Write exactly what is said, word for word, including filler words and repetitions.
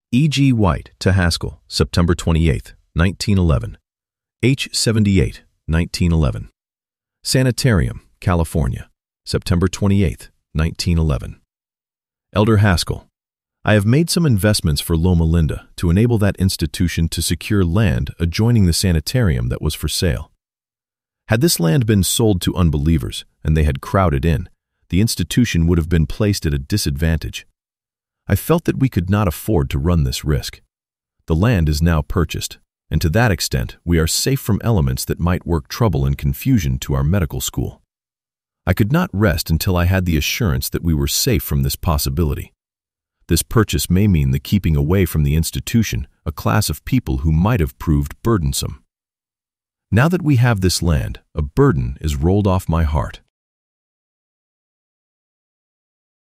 E G. White to Haskell, September twenty-eighth, nineteen eleven. H seventy-eight, nineteen eleven. Sanitarium, California, September twenty-eighth, nineteen eleven. Elder Haskell, I have made some investments for Loma Linda to enable that institution to secure land adjoining the sanitarium that was for sale. Had this land been sold to unbelievers and they had crowded in, the institution would have been placed at a disadvantage. I felt that we could not afford to run this risk. The land is now purchased, and to that extent we are safe from elements that might work trouble and confusion to our medical school. I could not rest until I had the assurance that we were safe from this possibility. This purchase may mean the keeping away from the institution a class of people who might have proved burdensome. Now that we have this land, a burden is rolled off my heart.